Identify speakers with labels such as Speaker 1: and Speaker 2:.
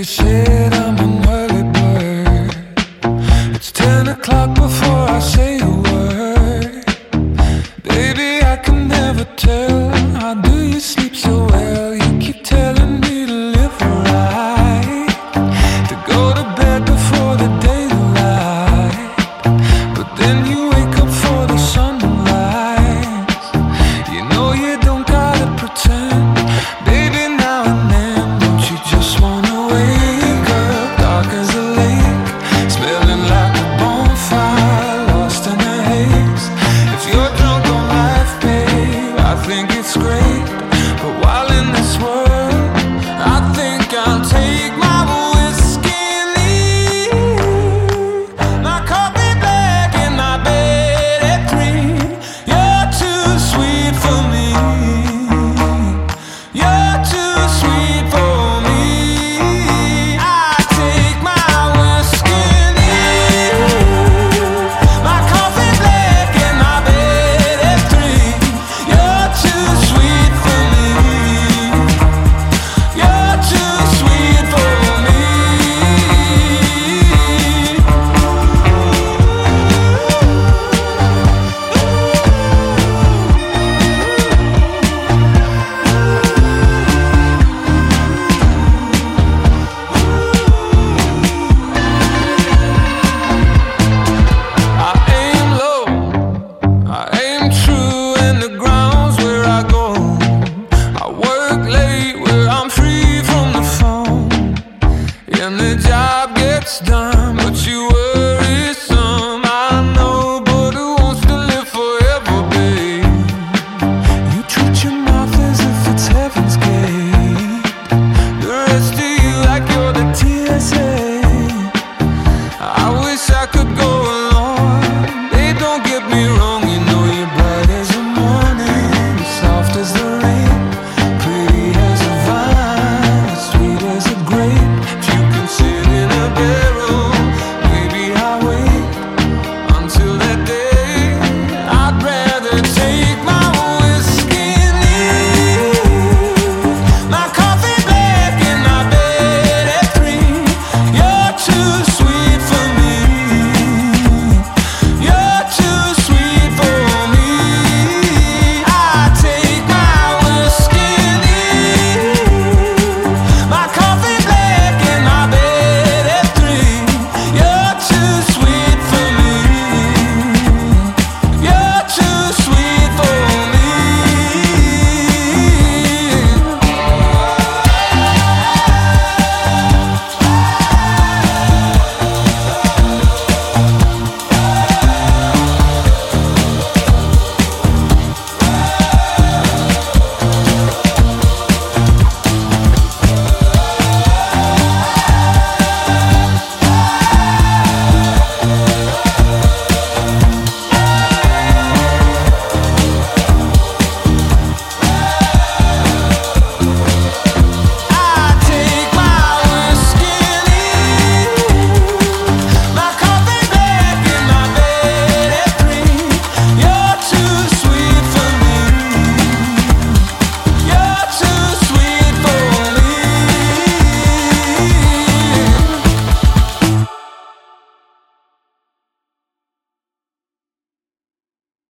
Speaker 1: said I'm an early bird. It's 10 o'clock before I say a word. Baby, I can never tell. How do you sleep so well? You keep telling me to live right, to go to bed before the daylight, but then you wake up for the sunrise. You know you don't gotta pretend. Baby, now and then, don't you just wanna wake up dark as a lake, smelling like a bonfire, lost in a haze? If you're drunk on life, babe, I think it's great.